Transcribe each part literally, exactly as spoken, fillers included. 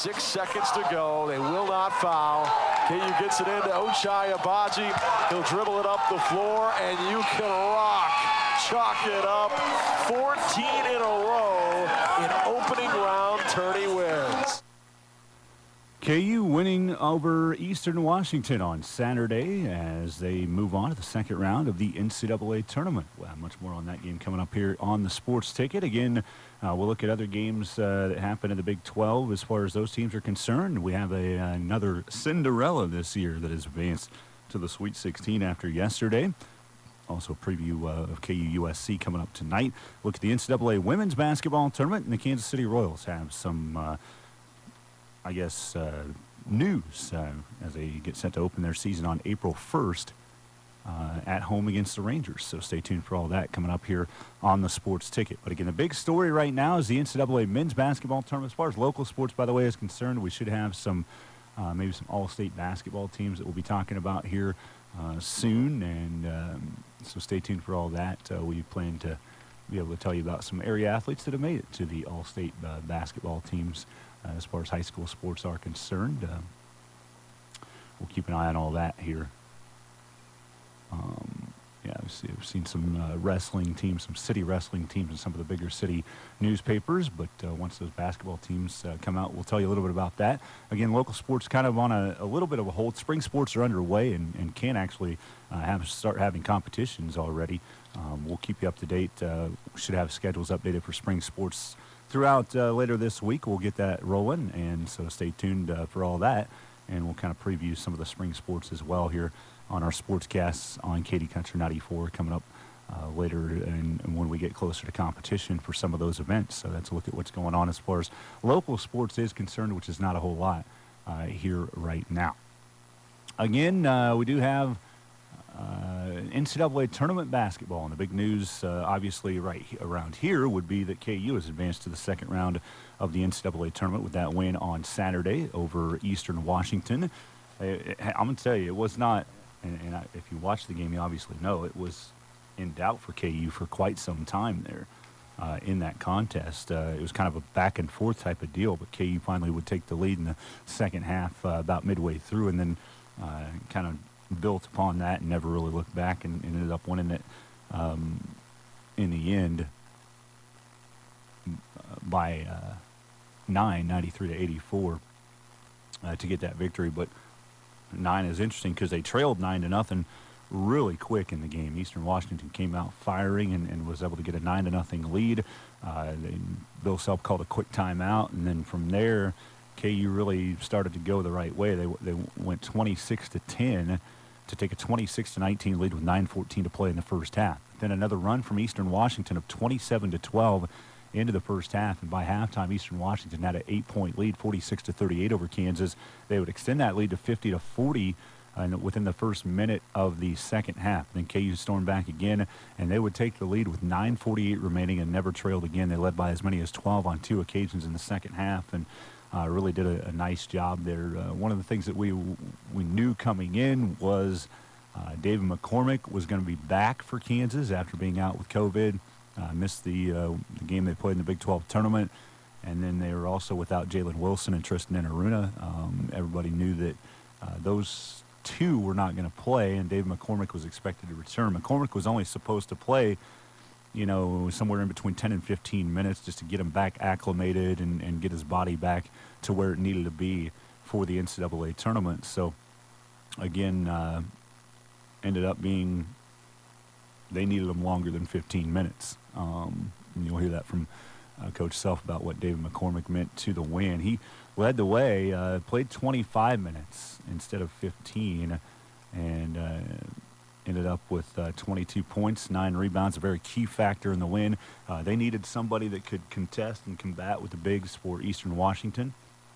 Six seconds to go. They will not foul. K U gets it into Ochai Agbaji. He'll dribble it up the floor, and you can rock. Chalk it up. fourteen in a row in opening round tourney wins. K U winning over Eastern Washington on Saturday as they move on to the second round of the N C double A tournament. We'll have much more on that game coming up here on the Sports Ticket. Again, uh, we'll look at other games uh, that happen in the Big twelve as far as those teams are concerned. We have a, another Cinderella this year that has advanced to the Sweet sixteen after yesterday. Also a preview uh, of K U U S C coming up tonight. Look at the N C double A women's basketball tournament, and the Kansas City Royals have some uh, I guess, uh, news uh, as they get set to open their season on April first uh, at home against the Rangers. So stay tuned for all that coming up here on the Sports Ticket. But again, the big story right now is the N C double A men's basketball tournament. As far as local sports, by the way, is concerned, we should have some, uh, maybe some all-state basketball teams that we'll be talking about here uh, soon. And um, so stay tuned for all that. Uh, we plan to be able to tell you about some area athletes that have made it to the all-state uh, basketball teams. Uh, as far as high school sports are concerned, uh, we'll keep an eye on all that here. Um, yeah, we've, see, we've seen some uh, wrestling teams, some city wrestling teams in some of the bigger city newspapers, but uh, once those basketball teams uh, come out, we'll tell you a little bit about that. Again, local sports kind of on a, a little bit of a hold. Spring sports are underway and, and can actually uh, have start having competitions already. Um, we'll keep you up to date. Uh, we should have schedules updated for spring sports throughout uh, later this week. We'll get that rolling, and so stay tuned uh, for all that, and we'll kind of preview some of the spring sports as well here on our sportscasts on Katy Country ninety-four coming up uh, later and, and when we get closer to competition for some of those events. So that's a look at what's going on as far as local sports is concerned, which is not a whole lot uh, here right now. Again, uh, we do have Uh, N C double A tournament basketball, and the big news, uh, obviously, right he- around here would be that K U has advanced to the second round of the N C double A tournament with that win on Saturday over Eastern Washington. Uh, it, I'm going to tell you, it was not, and, and I, if you watch the game, you obviously know, it was in doubt for K U for quite some time there uh, in that contest. Uh, it was kind of a back and forth type of deal, but K U finally would take the lead in the second half uh, about midway through, and then uh, kind of built upon that and never really looked back and, and ended up winning it um, in the end by uh, nine, ninety-three to eighty-four uh, to get that victory. But nine is interesting because they trailed nine to nothing really quick in the game. Eastern Washington came out firing and, and was able to get a nine to nothing lead. Uh, they, Bill Self called a quick timeout, and then from there, K U really started to go the right way. They they went twenty-six to ten to take a twenty-six to nineteen lead with nine fourteen to play in the first half. Then another run from Eastern Washington of twenty-seven to twelve into the first half, and by halftime, Eastern Washington had an eight-point lead, forty-six to thirty-eight over Kansas. They would extend that lead to fifty to forty uh, within the first minute of the second half. Then K U stormed back again, and they would take the lead with nine forty-eight remaining and never trailed again. They led by as many as twelve on two occasions in the second half, and Uh, really did a, a nice job there. Uh, one of the things that we we knew coming in was uh, David McCormick was going to be back for Kansas after being out with COVID. Uh, missed the, uh, the game they played in the Big twelve tournament, and then they were also without Jalen Wilson and Tristan Enaruna. Um, everybody knew that uh, those two were not going to play, and David McCormick was expected to return. McCormick was only supposed to play, you know, somewhere in between ten and fifteen minutes just to get him back acclimated and, and get his body back to where it needed to be for the N C double A tournament. So, again, uh, ended up being they needed him longer than fifteen minutes. Um, and you'll hear that from uh, Coach Self about what David McCormick meant to the win. He led the way, uh, played twenty-five minutes instead of fifteen, and uh, ended up with uh, twenty-two points, nine rebounds, a very key factor in the win. Uh, they needed somebody that could contest and combat with the bigs for Eastern Washington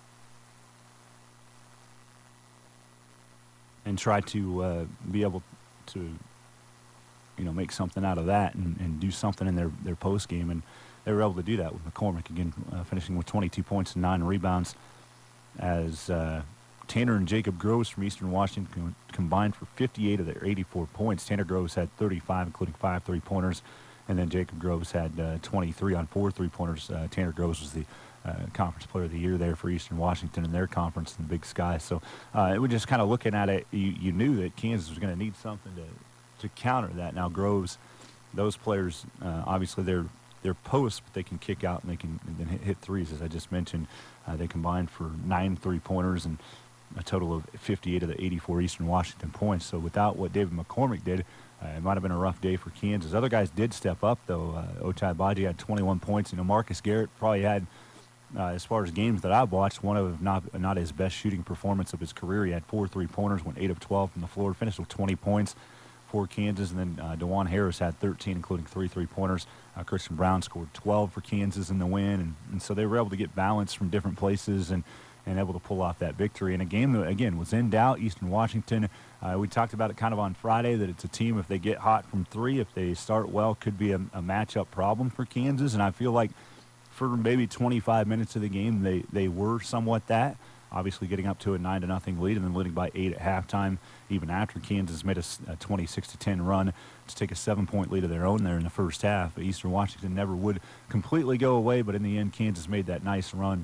and try to uh, be able to, you know, make something out of that and, and do something in their, their post game. And they were able to do that with McCormick, again, uh, finishing with twenty-two points and nine rebounds as uh, Tanner and Jacob Groves from Eastern Washington com- combined for fifty-eight of their eighty-four points. Tanner Groves had thirty-five, including five three-pointers, and then Jacob Groves had uh, twenty-three on four three-pointers. Uh, Tanner Groves was the uh, Conference Player of the Year there for Eastern Washington in their conference in the Big Sky. So uh, it was just kind of looking at it, you, you knew that Kansas was going to need something to to counter that. Now Groves, those players, uh, obviously they're they're posts, but they can kick out and they can and then hit, hit threes, as I just mentioned. Uh, they combined for nine three-pointers and a total of fifty-eight of the eighty-four Eastern Washington points. So without what David McCormick did, uh, it might have been a rough day for Kansas. Other guys did step up, though. Uh, Ochai Agbaji had twenty-one points. You know, Marcus Garrett probably had, uh, as far as games that I've watched, one of not not his best shooting performance of his career. He had four three-pointers, went eight of twelve from the floor, finished with twenty points for Kansas. And then uh, DeJuan Harris had thirteen, including three three-pointers. Uh, Christian Brown scored twelve for Kansas in the win. And, and so they were able to get balance from different places and and able to pull off that victory. In a game that, again, was in doubt, Eastern Washington, uh, we talked about it kind of on Friday, that it's a team, if they get hot from three, if they start well, could be a, a matchup problem for Kansas. And I feel like for maybe twenty-five minutes of the game, they, they were somewhat that. Obviously getting up to a nine to nothing lead and then leading by eight at halftime, even after Kansas made a, a twenty-six to ten run to take a seven-point lead of their own there in the first half. Eastern Washington never would completely go away, but in the end, Kansas made that nice run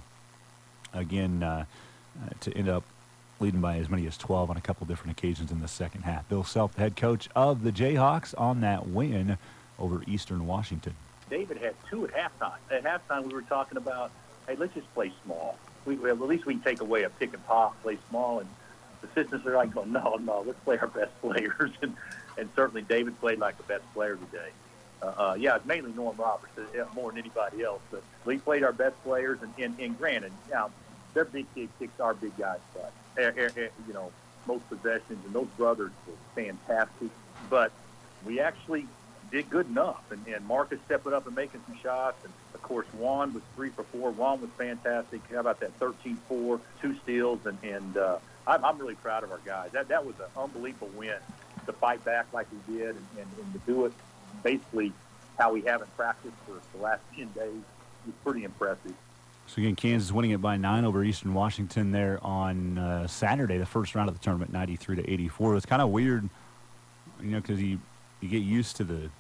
again uh, uh, to end up leading by as many as twelve on a couple different occasions in the second half. Bill Self, the head coach of the Jayhawks, on that win over Eastern Washington. David had two at halftime. At halftime, we were talking about, hey, let's just play small. We, well, at least we can take away a pick and pop, play small, and the assistants are like, going, no, no, let's play our best players. and, and certainly David played like the best player today. Uh, uh, yeah, it's mainly Norm Roberts, uh, more than anybody else. But we played our best players, and, and, and granted, now, their big kid kicks our big guys' butt. Er, er, er, you know, most possessions, and those brothers were fantastic. But we actually did good enough, and, and Marcus stepping up and making some shots. And, of course, Juan was three for four. Juan was fantastic. How about that thirteen four, two steals? And, and uh, I'm, I'm really proud of our guys. That that was an unbelievable win to fight back like we did and, and, and to do it basically how we haven't practiced for the last ten days. It was pretty impressive. So, again, Kansas winning it by nine over Eastern Washington there on uh, Saturday, the first round of the tournament, ninety-three to eighty-four. It was kind of weird, you know, because you, you get used to the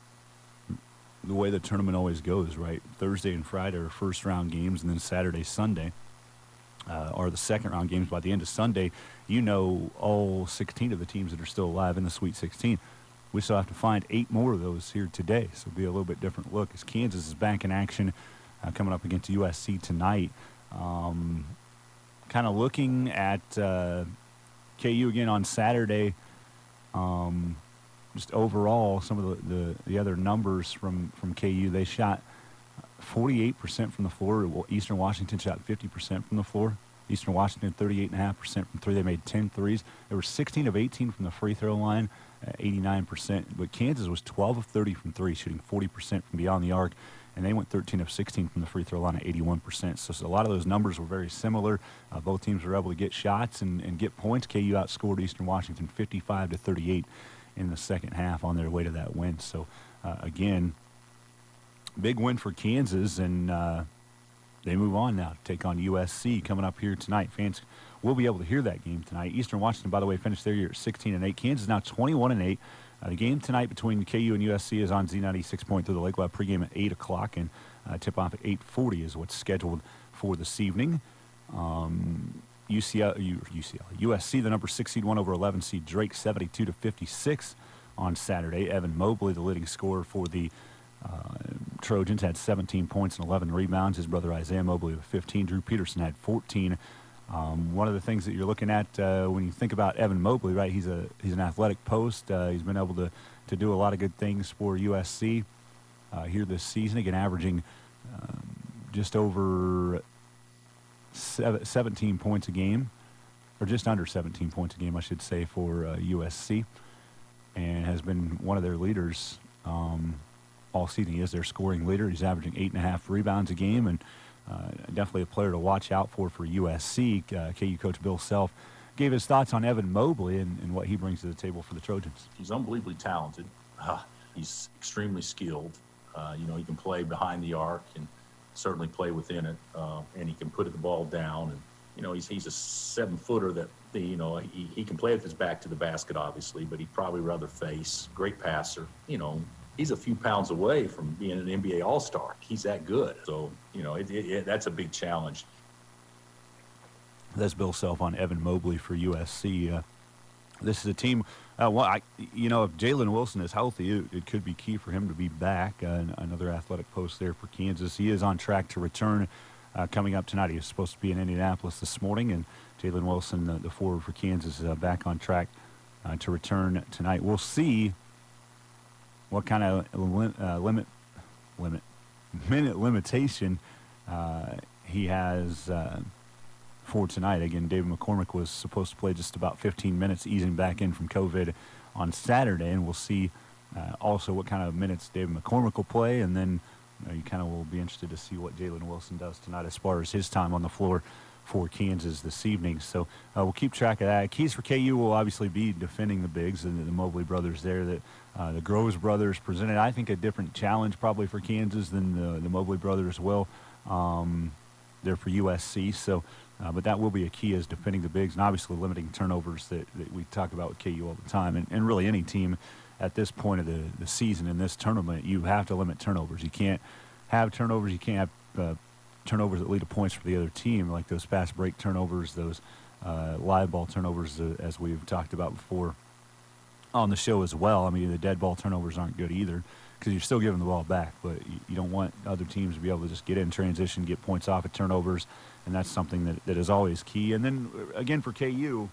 the way the tournament always goes, right? Thursday and Friday are first-round games, and then Saturday, Sunday uh, are the second-round games. By the end of Sunday, you know all sixteen of the teams that are still alive in the Sweet sixteen. We still have to find eight more of those here today, so it'll be a little bit different look as Kansas is back in action. Uh, coming up against U S C tonight. Um, kind of looking at uh, K U again on Saturday. Um, just overall, some of the, the, the other numbers from, from K U, they shot forty-eight percent from the floor. Eastern Washington shot fifty percent from the floor. Eastern Washington, thirty-eight point five percent from three. They made ten threes. They were sixteen of eighteen from the free throw line, uh, eighty-nine percent. But Kansas was twelve of thirty from three, shooting forty percent from beyond the arc. And they went thirteen of sixteen from the free throw line at eighty-one percent. So, so a lot of those numbers were very similar. Uh, both teams were able to get shots and, and get points. K U outscored Eastern Washington fifty-five to thirty-eight in the second half on their way to that win. So, uh, again, big win for Kansas, and uh, they move on now to take on U S C coming up here tonight. Fans will be able to hear that game tonight. Eastern Washington, by the way, finished their year at sixteen and eight. Kansas now twenty-one and eight. Uh, the game tonight between K U and U S C is on Z ninety-six point three. The Lake Lab pregame at eight o'clock, and uh, tip-off at eight forty is what's scheduled for this evening. Um, U C L, U, U C L, U S C, the number six seed, won over eleven seed Drake, seventy-two to fifty-six on Saturday. Evan Mobley, the leading scorer for the uh, Trojans, had seventeen points and eleven rebounds. His brother Isaiah Mobley with fifteen. Drew Peterson had fourteen. Um, one of the things that you're looking at uh, when you think about Evan Mobley, right? He's a he's an athletic post. Uh, he's been able to to do a lot of good things for U S C uh, here this season. Again, averaging um, just over seven, seventeen points a game, or just under seventeen points a game, I should say, for uh, U S C, and has been one of their leaders um, all season. He is their scoring leader. He's averaging eight and a half rebounds a game, and Uh, definitely a player to watch out for for U S C. Uh, K U coach Bill Self gave his thoughts on Evan Mobley and, and what he brings to the table for the Trojans. He's unbelievably talented. Uh, he's extremely skilled. Uh, you know, he can play behind the arc and certainly play within it, uh, and he can put the ball down. And you know, he's he's a seven-footer that the, you know he, he can play with his back to the basket, obviously, but he'd probably rather face. Great passer. You know, he's a few pounds away from being an N B A All-Star. He's that good. So, you know, it, it, it, that's a big challenge. That's Bill Self on Evan Mobley for U S C. Uh, this is a team, uh, well, I, you know, if Jalen Wilson is healthy, it, it could be key for him to be back. Uh, another athletic post there for Kansas. He is on track to return uh, coming up tonight. He was supposed to be in Indianapolis this morning, and Jalen Wilson, uh, the forward for Kansas, is uh, back on track uh, to return tonight. We'll see what kind of lim- uh, limit, limit, minute limitation uh, he has uh, for tonight. Again, David McCormick was supposed to play just about fifteen minutes, easing back in from COVID on Saturday, and we'll see uh, also what kind of minutes David McCormick will play, and then you know, you kind of will be interested to see what Jalen Wilson does tonight as far as his time on the floor for Kansas this evening. So uh, we'll keep track of that. Keys for K U will obviously be defending the bigs, and the Mobley brothers there. That uh, the Groves brothers presented, I think, a different challenge probably for Kansas than the, the Mobley brothers will. Um, they're for U S C, so uh, but that will be a key, is defending the bigs and obviously limiting turnovers that, that we talk about with K U all the time, and, and really any team at this point of the, the season in this tournament, you have to limit turnovers. You can't have turnovers. You can't have uh, turnovers that lead to points for the other team, like those fast break turnovers, those uh, live ball turnovers, uh, as we've talked about before on the show as well. I mean, the dead ball turnovers aren't good either, because you're still giving the ball back, but you, you don't want other teams to be able to just get in transition, get points off of turnovers, and that's something that, that is always key. And then, again, for K U,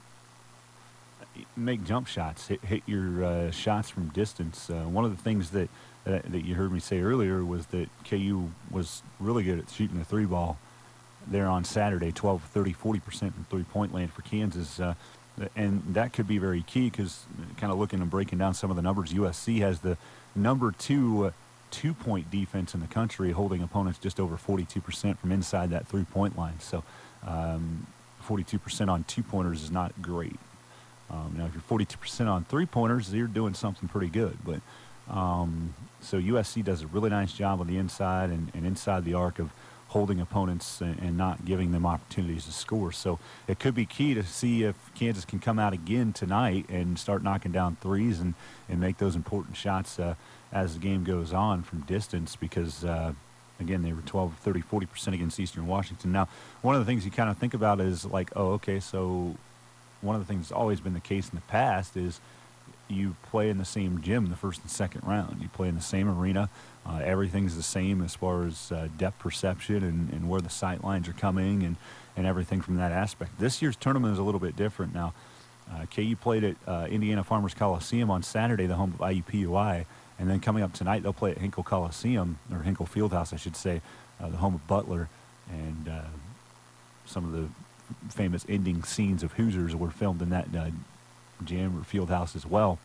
make jump shots, hit, hit your uh, shots from distance. Uh, one of the things that, that that you heard me say earlier was that K U was really good at shooting the three ball there on Saturday, twelve, thirty, forty percent from three-point land for Kansas. Uh, and that could be very key, because kind of looking and breaking down some of the numbers, U S C has the number two uh, two-point defense in the country, holding opponents just over forty-two percent from inside that three-point line. So um, forty-two percent on two-pointers is not great. Um, now, if you're forty-two percent on three-pointers, you're doing something pretty good. But um, so U S C does a really nice job on the inside and, and inside the arc of holding opponents and, and not giving them opportunities to score. So it could be key to see if Kansas can come out again tonight and start knocking down threes and, and make those important shots uh, as the game goes on from distance, because, uh, again, they were twelve, thirty, forty percent against Eastern Washington. Now, one of the things you kind of think about is like, oh, okay, so one of the things that's always been the case in the past is you play in the same gym the first and second round. You play in the same arena. Uh, everything's the same as far as uh, depth perception and, and where the sight lines are coming and, and everything from that aspect. This year's tournament is a little bit different now. Uh, K U played at uh, Indiana Farmers Coliseum on Saturday, the home of I U P U I, and then coming up tonight they'll play at Hinkle Coliseum, or Hinkle Fieldhouse, I should say, uh, the home of Butler, and uh, some of the famous ending scenes of Hoosiers were filmed in that uh, gym or field house as well.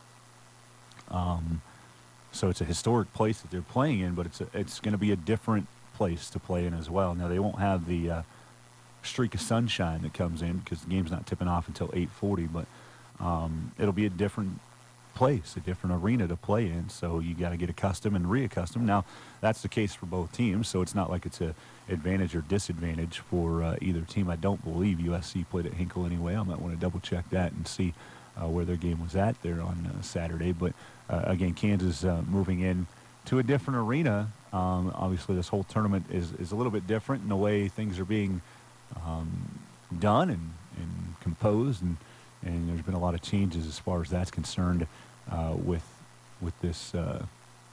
Um, so it's a historic place that they're playing in, but it's a, it's going to be a different place to play in as well. Now, they won't have the uh, streak of sunshine that comes in, because the game's not tipping off until eight forty, but um, it'll be a different place, a different arena to play in, so you got to get accustomed and reaccustomed. Now, that's the case for both teams, so it's not like it's a advantage or disadvantage for uh, either team. I don't believe U S C played at Hinkle anyway. I might want to double check that and see uh, where their game was at there on uh, Saturday. But uh, again, Kansas uh, moving in to a different arena. Um, obviously, this whole tournament is, is a little bit different in the way things are being um, done and, and composed, and, and there's been a lot of changes as far as that's concerned uh, with with this uh,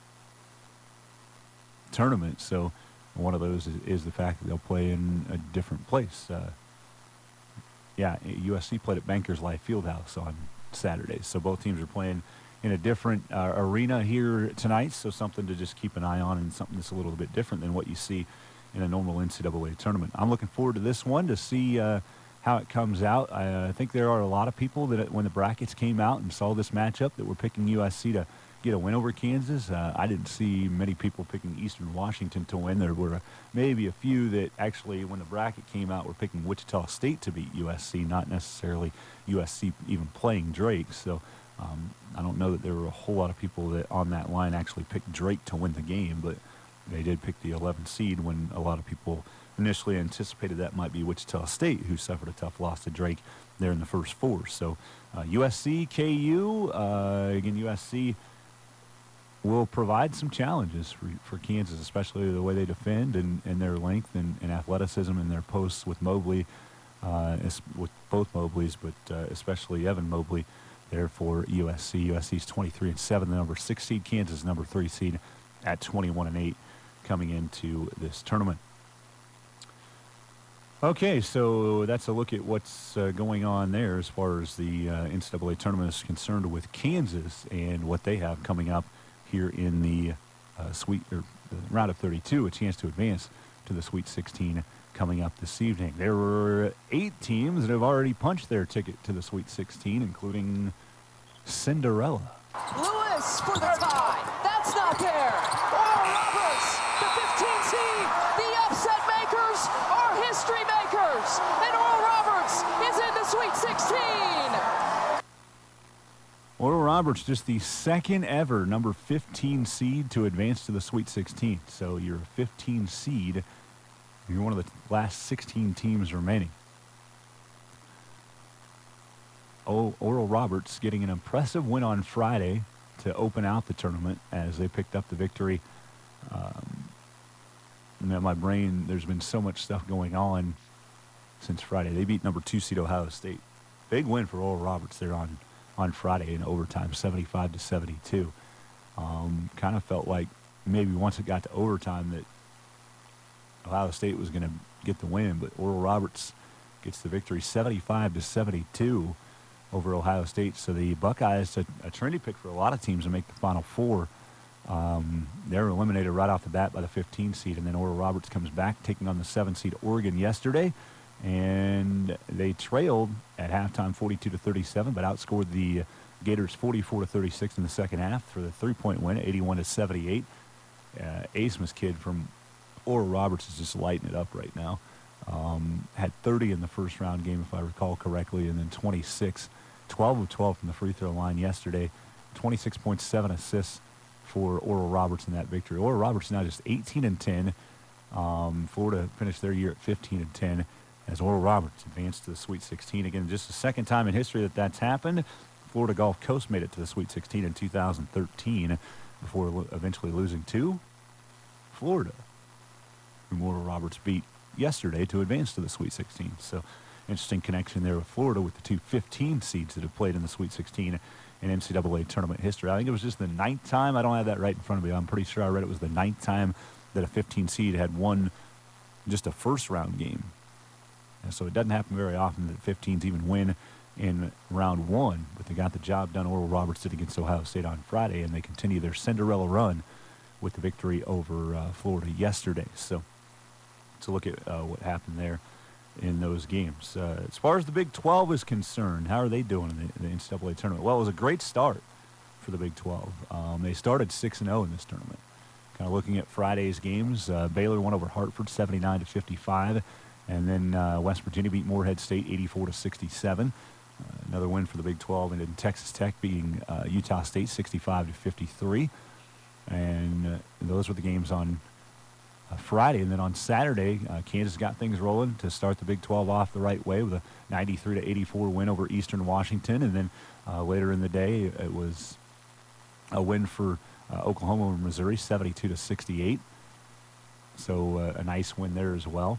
tournament. So one of those is, is the fact that they'll play in a different place. Uh, yeah, U S C played at Bankers Life Fieldhouse on Saturday, so both teams are playing in a different uh, arena here tonight, so something to just keep an eye on, and something that's a little bit different than what you see in a normal N C double A tournament. I'm looking forward to this one to see uh, how it comes out. I uh, think there are a lot of people that when the brackets came out and saw this matchup that were picking U S C to get a win over Kansas. Uh, I didn't see many people picking Eastern Washington to win. There were maybe a few that actually, when the bracket came out, were picking Wichita State to beat U S C, not necessarily U S C even playing Drake. So um, I don't know that there were a whole lot of people that on that line actually picked Drake to win the game, but they did pick the eleventh seed when a lot of people initially anticipated that might be Wichita State, who suffered a tough loss to Drake there in the first four. So uh, U S C, K U, uh, again, U S C will provide some challenges for, for Kansas, especially the way they defend and, and their length and, and athleticism in their posts with Mobley, uh, with both Mobleys, but uh, especially Evan Mobley there for U S C. U S C's twenty-three and seven, the number six seed. Kansas number three seed at twenty-one and eight coming into this tournament. Okay, so that's a look at what's uh, going on there as far as the uh, N C double A tournament is concerned with Kansas and what they have coming up here in the uh, sweet or the round of thirty-two, a chance to advance to the Sweet sixteen coming up this evening. There were eight teams that have already punched their ticket to the Sweet sixteen, including Cinderella. Lewis for the tie. That's not there. Oral Roberts, the fifteen seed. The upset makers are history makers. And Oral Roberts is in the Sweet sixteen. Oral Roberts, just the second ever number fifteen seed to advance to the Sweet sixteen. So you're a fifteen seed. You're one of the last sixteen teams remaining. Oh, Oral Roberts getting an impressive win on Friday to open out the tournament as they picked up the victory. Um, in my brain, there's been so much stuff going on since Friday. They beat number two seed Ohio State. Big win for Oral Roberts there on, on Friday in overtime, seventy-five to seventy-two. Um, kind of felt like maybe once it got to overtime that Ohio State was going to get the win, but Oral Roberts gets the victory, seventy-five to seventy-two over Ohio State. So the Buckeyes, a, a trendy pick for a lot of teams to make the Final Four. Um, they're eliminated right off the bat by the fifteen seed, and then Oral Roberts comes back, taking on the seven seed Oregon yesterday, and they trailed at halftime, forty-two to thirty-seven, but outscored the Gators forty-four to thirty-six in the second half for the three-point win, eighty-one to seventy-eight. Uh, Asmus kid from Oral Roberts is just lighting it up right now. Um, had thirty in the first round game, if I recall correctly, and then twenty-six, twelve of twelve from the free throw line yesterday. twenty-six point seven assists for Oral Roberts in that victory. Oral Roberts now just eighteen and ten. Um, Florida finished their year at fifteen and ten as Oral Roberts advanced to the Sweet sixteen. Again, just the second time in history that that's happened. Florida Gulf Coast made it to the Sweet sixteen in two thousand thirteen before lo- eventually losing to Florida, whom Oral Roberts beat yesterday to advance to the Sweet sixteen. So interesting connection there with Florida with the two fifteen seeds that have played in the Sweet sixteen in N C double A tournament history. I think it was just the ninth time. I don't have that right in front of me. I'm pretty sure I read it was the ninth time that a fifteen seed had won just a first round game. And so it doesn't happen very often that fifteens even win in round one, but they got the job done. Oral Roberts did against Ohio State on Friday, and they continue their Cinderella run with the victory over uh, Florida yesterday. So to look at uh, what happened there in those games. Uh, as far as the Big twelve is concerned, how are they doing in the, in the N C double A tournament? Well, it was a great start for the Big twelve. Um, they started six and oh in this tournament. Kind of looking at Friday's games, uh, Baylor won over Hartford seventy-nine to fifty-five, and then uh, West Virginia beat Morehead State eighty-four to sixty-seven. Uh, another win for the Big twelve, and then Texas Tech beating uh, Utah State sixty-five to fifty-three. And uh, those were the games on Uh, Friday. And then on Saturday, uh, Kansas got things rolling to start the Big twelve off the right way with a ninety-three to eighty-four win over Eastern Washington. And then uh, later in the day, it was a win for uh, Oklahoma over Missouri, seventy-two to sixty-eight. So uh, a nice win there as well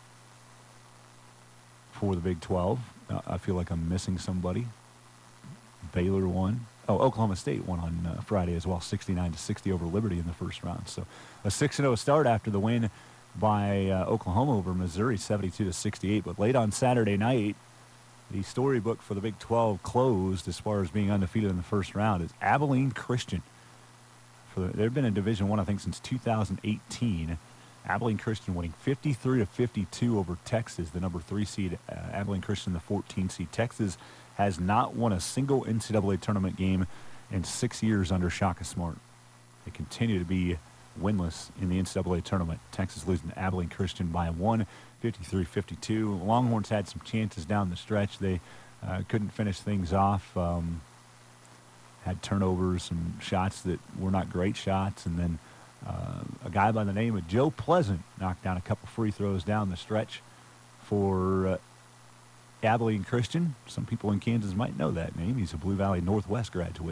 for the Big twelve. Uh, I feel like I'm missing somebody. Baylor won. Oh, Oklahoma State won on uh, Friday as well, sixty-nine to sixty over Liberty in the first round. So a six and oh start after the win by uh, Oklahoma over Missouri, seventy-two to sixty-eight. But late on Saturday night, the storybook for the Big twelve closed as far as being undefeated in the first round is Abilene Christian. For the, they've been in Division One, I think, since two thousand eighteen. Abilene Christian winning fifty-three to fifty-two over Texas, the number three seed. Uh, Abilene Christian, the fourteen seed. Texas has not won a single N C double A tournament game in six years under Shaka Smart. They continue to be winless in the N C double A tournament. Texas losing to Abilene Christian by one, fifty-three fifty-two. Longhorns had some chances down the stretch. They uh, couldn't finish things off. Um, had turnovers, some shots that were not great shots, and then uh, a guy by the name of Joe Pleasant knocked down a couple free throws down the stretch for uh, Abilene Christian. Some people in Kansas might know that name. He's a Blue Valley Northwest graduate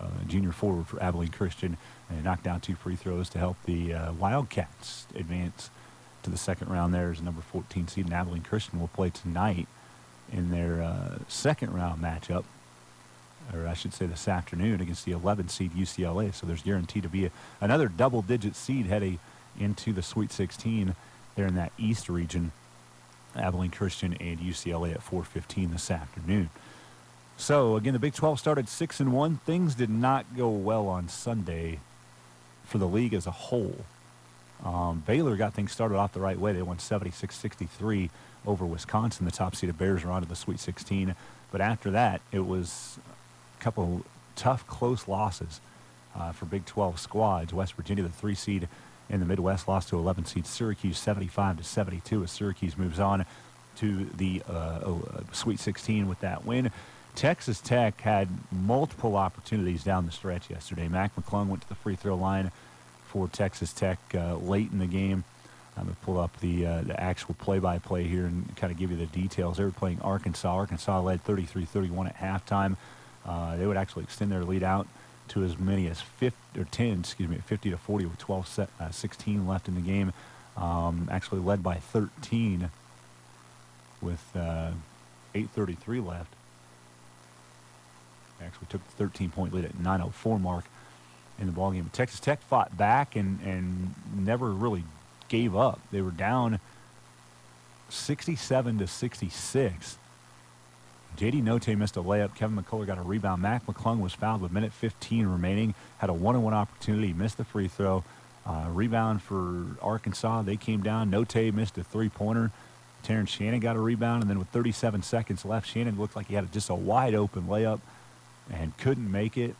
uh, junior forward for Abilene Christian, and knocked down two free throws to help the uh, Wildcats advance to the second round. There is a number fourteen seed, and Abilene Christian will play tonight in their uh, second round matchup, or I should say this afternoon, against the eleven seed U C L A. So there's guaranteed to be a, another double-digit seed heading into the Sweet sixteen there in that East region. Abilene Christian and U C L A at four fifteen this afternoon. So again, the Big twelve started six and one. Things did not go well on Sunday for the league as a whole. Um, Baylor got things started off the right way. They won seventy-six sixty-three over Wisconsin. The top-seeded Bears are on to the Sweet sixteen. But after that, it was a couple tough, close losses uh, for Big twelve squads. West Virginia, the three seed in the Midwest, lost to eleven seed Syracuse seventy-five to seventy-two as Syracuse moves on to the uh, uh, Sweet sixteen with that win. Texas Tech had multiple opportunities down the stretch yesterday. Mac McClung went to the free throw line for Texas Tech uh, late in the game. I'm going to pull up the uh, the actual play-by-play here and kind of give you the details. They were playing Arkansas. Arkansas led thirty-three thirty-one at halftime. Uh, they would actually extend their lead out to as many as fifty or ten, excuse me, fifty to forty with twelve set, uh, sixteen left in the game. Um, actually led by thirteen with uh, eight thirty-three left. Actually took the thirteen-point lead at nine oh four mark in the ballgame. Texas Tech fought back and, and never really gave up. They were down sixty-seven to sixty-six. J D Note missed a layup. Kevin McCullough got a rebound. Mac McClung was fouled with minute fifteen remaining. Had a one-on-one opportunity. Missed the free throw. Uh, rebound for Arkansas. They came down. Note missed a three-pointer. Terrence Shannon got a rebound. And then with thirty-seven seconds left, Shannon looked like he had just a wide-open layup and couldn't make it.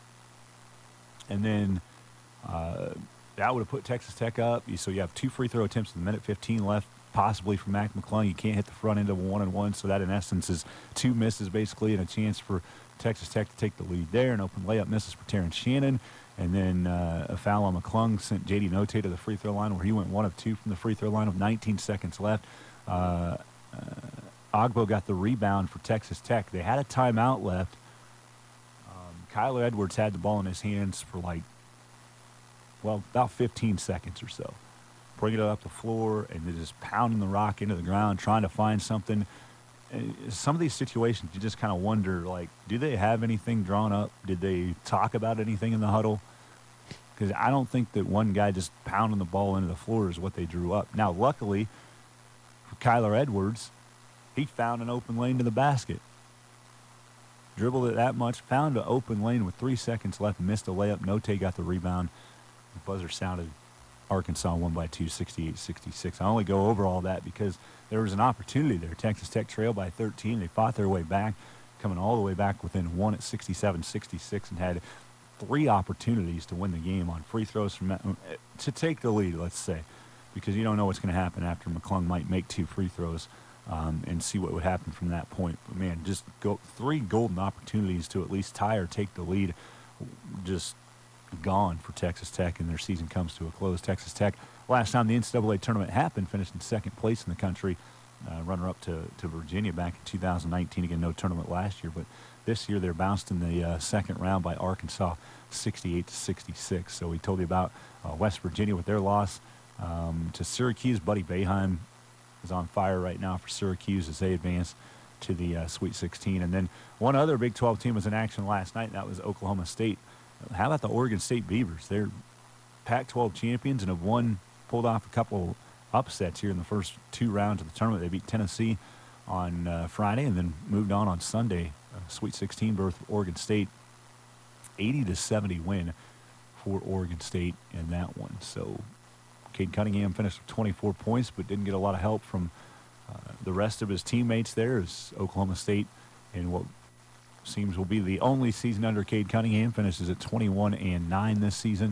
And then uh, that would have put Texas Tech up. So you have two free throw attempts with a minute fifteen left, possibly from Mac McClung. You can't hit the front end of a one-and-one, so that in essence is two misses basically and a chance for Texas Tech to take the lead there. An open layup misses for Terrence Shannon. And then uh, a foul on McClung sent J D Note to the free throw line, where he went one of two from the free throw line with nineteen seconds left. Uh, uh, Ogbo got the rebound for Texas Tech. They had a timeout left. Kyler Edwards had the ball in his hands for like, well, about fifteen seconds or so. Bringing it up the floor and then just pounding the rock into the ground, trying to find something. And some of these situations, you just kind of wonder, like, do they have anything drawn up? Did they talk about anything in the huddle? Because I don't think that one guy just pounding the ball into the floor is what they drew up. Now, luckily for Kyler Edwards, he found an open lane to the basket. Dribbled it that much, found an open lane with three seconds left, missed a layup. Note got the rebound. The buzzer sounded. Arkansas won by two, sixty-eight sixty-six. I only go over all that because there was an opportunity there. Texas Tech trailed by thirteen. They fought their way back, coming all the way back within one at sixty-seven sixty-six, and had three opportunities to win the game on free throws from to take the lead, let's say, because you don't know what's going to happen after McClung might make two free throws. Um, and see what would happen from that point. But, man, just go three golden opportunities to at least tie or take the lead, just gone for Texas Tech, and their season comes to a close. Texas Tech, last time the N C double A tournament happened, finished in second place in the country, uh, runner-up to, to Virginia back in two thousand nineteen. Again, no tournament last year, but this year they're bounced in the uh, second round by Arkansas, sixty-eight to sixty-six. So we told you about uh, West Virginia with their loss um, to Syracuse. Buddy Boeheim is on fire right now for Syracuse as they advance to the uh, Sweet sixteen. And then one other Big twelve team was in action last night, and that was Oklahoma State. How about the Oregon State Beavers? They're Pac twelve champions and have won, pulled off a couple upsets here in the first two rounds of the tournament. They beat Tennessee on uh, Friday and then moved on on Sunday. Uh, Sweet sixteen berth for Oregon State, eighty to seventy win for Oregon State in that one. So Cade Cunningham finished with twenty-four points, but didn't get a lot of help from uh, the rest of his teammates there as Oklahoma State, in what seems will be the only season under Cade Cunningham, finishes at twenty-one and nine this season.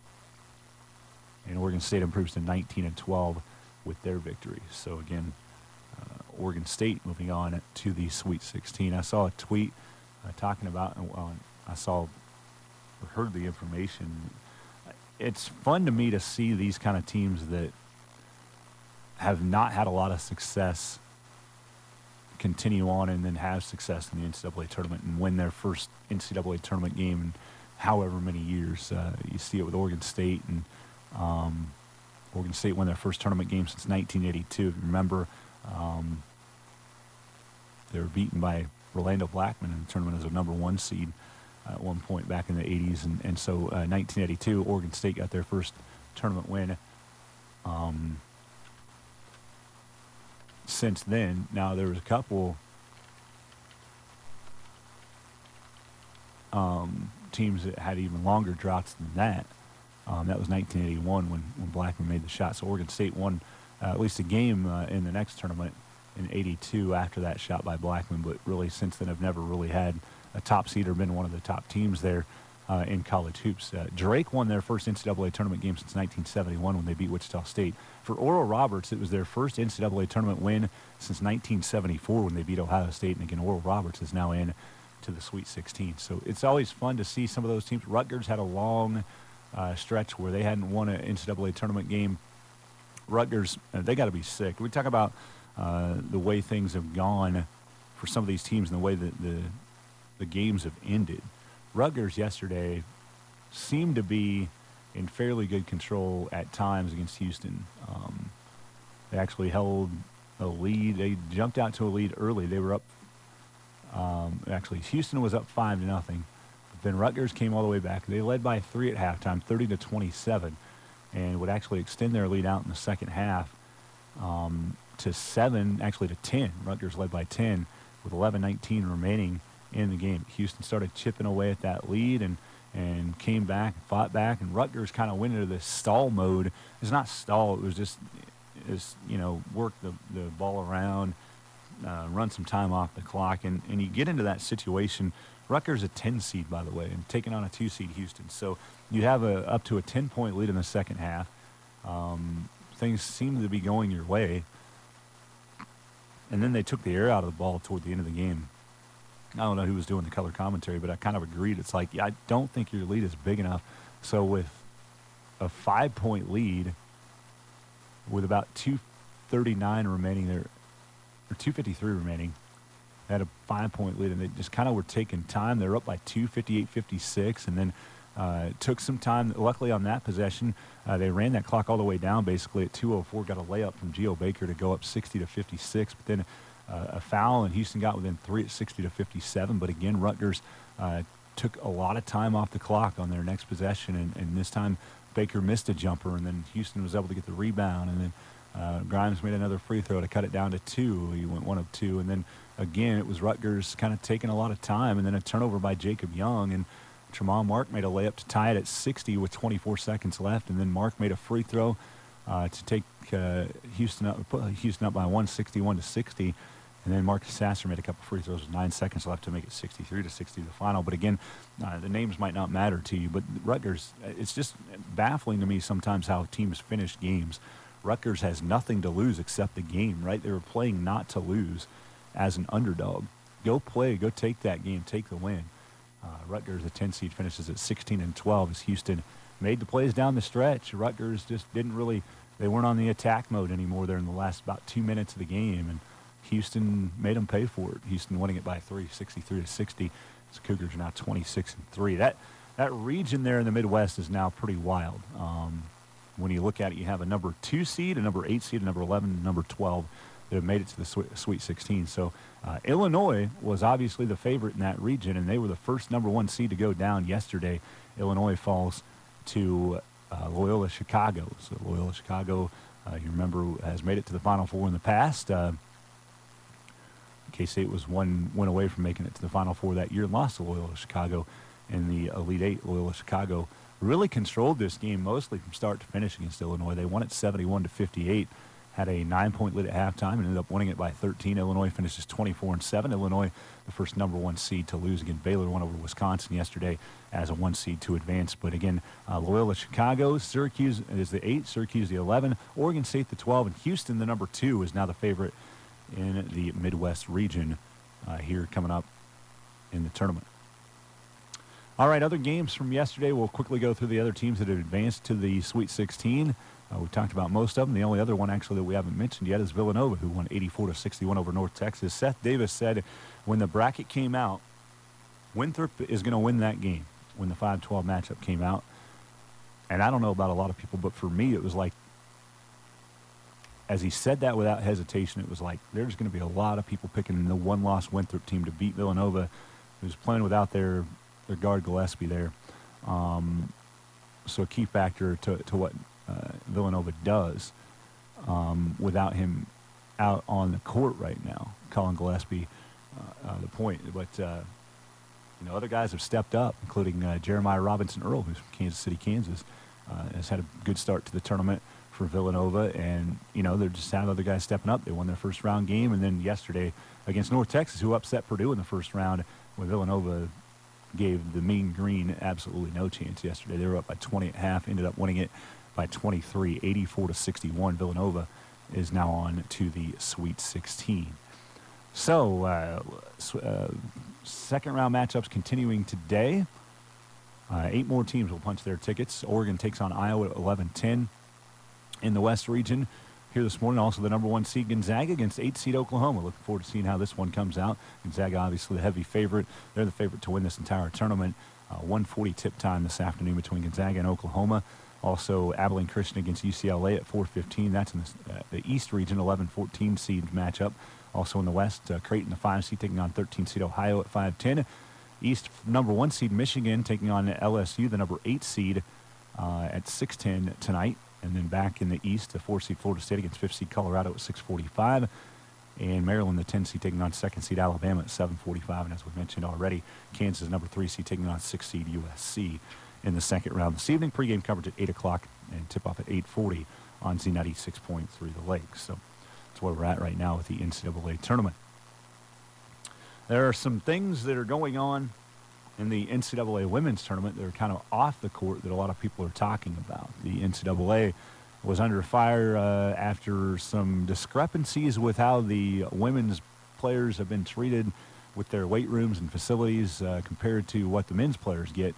And Oregon State improves to nineteen and twelve with their victory. So again, uh, Oregon State moving on to the Sweet sixteen. I saw a tweet uh, talking about, uh, I saw, or heard the information. It's fun to me to see these kind of teams that have not had a lot of success continue on and then have success in the N C double A tournament and win their first N C double A tournament game in however many years. Uh, you see it with Oregon State, and um, Oregon State won their first tournament game since nineteen eighty-two. If you remember, um, they were beaten by Orlando Blackman in the tournament as a number one seed at one point back in the eighties. And, and so uh, nineteen eighty-two, Oregon State got their first tournament win. Um, since then, now there was a couple um, teams that had even longer droughts than that. Um, that was nineteen eighty-one when, when Blackman made the shot. So Oregon State won uh, at least a game uh, in the next tournament in eighty-two after that shot by Blackman, but really since then have never really had a top seed or been one of the top teams there uh, in college hoops. Uh, Drake won their first N C double A tournament game since nineteen seventy-one when they beat Wichita State. For Oral Roberts, it was their first N C double A tournament win since nineteen seventy-four when they beat Ohio State. And again, Oral Roberts is now in to the Sweet sixteen. So it's always fun to see some of those teams. Rutgers had a long uh, stretch where they hadn't won an N C double A tournament game. Rutgers, uh, they got to be sick. We talk about uh, the way things have gone for some of these teams and the way that the the games have ended. Rutgers yesterday seemed to be in fairly good control at times against Houston. Um, they actually held a lead. They jumped out to a lead early. They were up. Um, actually, Houston was up five to nothing. But then Rutgers came all the way back. They led by three at halftime, thirty to twenty-seven, and would actually extend their lead out in the second half um, to seven, actually to ten. Rutgers led by ten with eleven nineteen remaining in the game. Houston started chipping away at that lead and and came back, fought back, and Rutgers kind of went into this stall mode. It's not stall, it was just, is you know, work the, the ball around, uh, run some time off the clock, and, and you get into that situation. Rutgers a ten seed, by the way, and taking on a two seed Houston. So you have a up to a ten-point lead in the second half. Um, things seem to be going your way. And then they took the air out of the ball toward the end of the game. I don't know who was doing the color commentary, but I kind of agreed. It's like, yeah, I don't think your lead is big enough. So with a five-point lead, with about two thirty-nine remaining there, or two fifty-three remaining, they had a five-point lead, and they just kind of were taking time. They were up by two fifty-eight fifty-six, and then uh, it took some time. Luckily on that possession, uh, they ran that clock all the way down basically at two oh four, got a layup from Geo Baker to go up sixty to fifty-six, but then Uh, a foul, and Houston got within three at sixty to fifty-seven. But again, Rutgers uh, took a lot of time off the clock on their next possession, and, and this time Baker missed a jumper, and then Houston was able to get the rebound, and then uh, Grimes made another free throw to cut it down to two. He went one of two, and then again it was Rutgers kind of taking a lot of time, and then a turnover by Jacob Young, and Tremont Mark made a layup to tie it at sixty with twenty-four seconds left, and then Mark made a free throw uh, to take uh, Houston up, put Houston up by one sixty-one to sixty. And then Marcus Sasser made a couple free throws with nine seconds left to make it sixty-three to sixty the final. But again, uh, the names might not matter to you, but Rutgers, it's just baffling to me sometimes how teams finish games. Rutgers has nothing to lose except the game, right? They were playing not to lose as an underdog. Go play, go take that game, take the win. Uh, Rutgers, the ten seed, finishes at sixteen and twelve as Houston made the plays down the stretch. Rutgers just didn't really, they weren't on the attack mode anymore there in the last about two minutes of the game. And Houston made them pay for it. Houston winning it by three, sixty-three to sixty. So Cougars are now twenty-six and three. That that region there in the Midwest is now pretty wild. Um, when you look at it, you have a number two seed, a number eight seed, a number eleven, and a number twelve that have made it to the Sweet sixteen. So uh, Illinois was obviously the favorite in that region, and they were the first number one seed to go down yesterday. Illinois falls to uh, Loyola Chicago. So Loyola Chicago, uh, you remember, has made it to the Final Four in the past. Uh, K-State was one win away from making it to the Final Four that year and lost to Loyola Chicago in the Elite Eight. Loyola Chicago really controlled this game mostly from start to finish against Illinois. They won it seventy-one to fifty-eight, had a nine-point lead at halftime, and ended up winning it by thirteen. Illinois finishes twenty-four and seven. Illinois, the first number one seed to lose again. Baylor won over Wisconsin yesterday as a one seed to advance. But again, uh, Loyola Chicago, Syracuse is the eight, Syracuse the eleven, Oregon State the twelve, and Houston the number two is now the favorite in the Midwest region uh, here coming up in the tournament. All right, other games from yesterday. We'll quickly go through the other teams that have advanced to the Sweet sixteen. Uh, we talked about most of them. The only other one, actually, that we haven't mentioned yet is Villanova, who won eighty-four to sixty-one over North Texas. Seth Davis said when the bracket came out, Winthrop is going to win that game when the five twelve matchup came out. And I don't know about a lot of people, but for me, it was like, as he said that without hesitation, it was like there's going to be a lot of people picking the one-loss Winthrop team to beat Villanova, who's playing without their, their guard Gillespie there. Um, so a key factor to, to what uh, Villanova does um, without him out on the court right now, Colin Gillespie, uh, uh, the point. But, uh, you know, other guys have stepped up, including uh, Jeremiah Robinson Earl, who's from Kansas City, Kansas, uh, has had a good start to the tournament for Villanova. And, you know, they're just have other guys stepping up. They won their first round game. And then yesterday against North Texas, who upset Purdue in the first round, when Villanova gave the Mean Green absolutely no chance yesterday. They were up by twenty at half, ended up winning it by twenty-three, eighty-four to sixty-one. Villanova is now on to the Sweet sixteen. So, uh, uh, second round matchups continuing today. Uh, eight more teams will punch their tickets. Oregon takes on Iowa at eleven ten in the West region. Here this morning, also the number one seed Gonzaga against eight seed Oklahoma. Looking forward to seeing how this one comes out. Gonzaga, obviously the heavy favorite. They're the favorite to win this entire tournament. Uh, one forty tip time this afternoon between Gonzaga and Oklahoma. Also, Abilene Christian against U C L A at four fifteen. That's in the, uh, the East region, eleven fourteen seed matchup. Also in the West, uh, Creighton, the five seed, taking on thirteen seed Ohio at five ten. East, number one seed Michigan, taking on L S U, the number eight seed, uh, at six ten tonight. And then back in the East, the four seed Florida State against fifth seed Colorado at six forty-five. And Maryland, the ten seed, taking on second seed Alabama at seven forty-five. And as we mentioned already, Kansas, number three seed, taking on six seed U S C in the second round this evening. Pregame coverage at eight o'clock and tip-off at eight forty on Z ninety-six point three The Lake. So that's where we're at right now with the N C double A tournament. There are some things that are going on in the N C double A women's tournament that are kind of off the court that a lot of people are talking about. The N C double A was under fire uh, after some discrepancies with how the women's players have been treated with their weight rooms and facilities uh, compared to what the men's players get.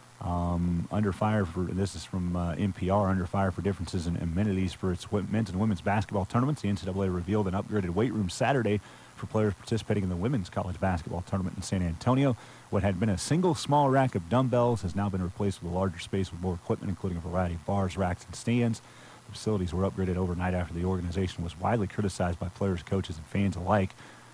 Um, under fire for, this is from uh, N P R, under fire for differences in amenities for its men's and women's basketball tournaments. The N C double A revealed an upgraded weight room Saturday for players participating in the women's college basketball tournament in San Antonio. What had been a single small rack of dumbbells has now been replaced with a larger space with more equipment, including a variety of bars, racks, and stands. The facilities were upgraded overnight after the organization was widely criticized by players, coaches, and fans alike.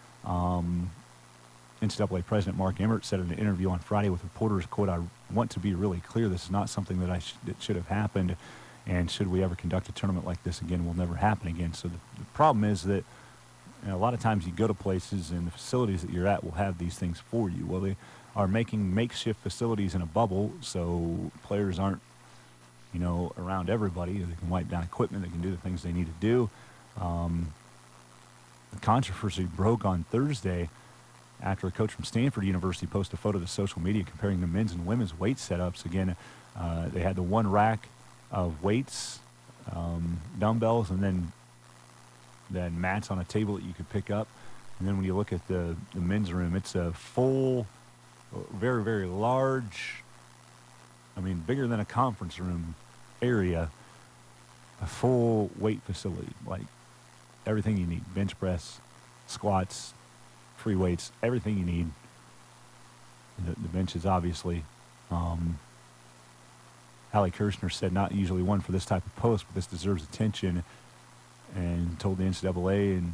Um, N C double A President Mark Emmert said in an interview on Friday with reporters, quote, "I want to be really clear. This is not something that I sh- that should have happened, and should we ever conduct a tournament like this again, will never happen again." So the, the problem is that, you know, a lot of times you go to places and the facilities that you're at will have these things for you. Well, they are making makeshift facilities in a bubble, so players aren't, you know, around everybody. They can wipe down equipment. They can do the things they need to do. Um, the controversy broke on Thursday after a coach from Stanford University posted a photo to social media comparing the men's and women's weight setups. Again, uh, they had the one rack of weights, um, dumbbells, and then then mats on a table that you could pick up. And then when you look at the, the men's room, it's a full, very, very large, I mean, bigger than a conference room area, a full weight facility, like everything you need, bench press, squats, free weights, everything you need. The, the benches, obviously. Um, Hallie Kirshner said, "Not usually one for this type of post, but this deserves attention," and told the N C double A and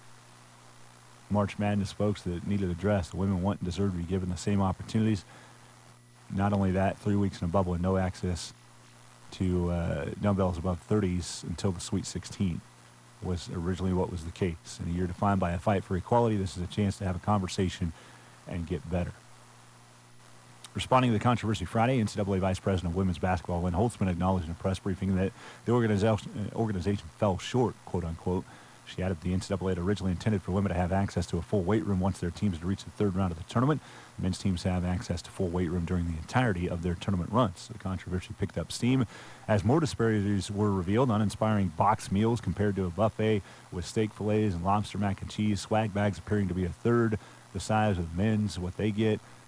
March Madness folks that it needed addressed. The women want and deserve to be given the same opportunities. Not only that, three weeks in a bubble and no access to uh, dumbbells above thirties until the Sweet sixteen was originally what was the case. In a year defined by a fight for equality, this is a chance to have a conversation and get better. Responding to the controversy Friday, N C double A Vice President of Women's Basketball Lynn Holtzman acknowledged in a press briefing that the organization, organization fell short, quote-unquote. She added the N C double A had originally intended for women to have access to a full weight room once their teams had reached the third round of the tournament. The men's teams have access to full weight room during the entirety of their tournament runs. The controversy picked up steam as more disparities were revealed. Uninspiring box meals compared to a buffet with steak fillets and lobster mac and cheese. Swag bags appearing to be a third the size of men's, what they get.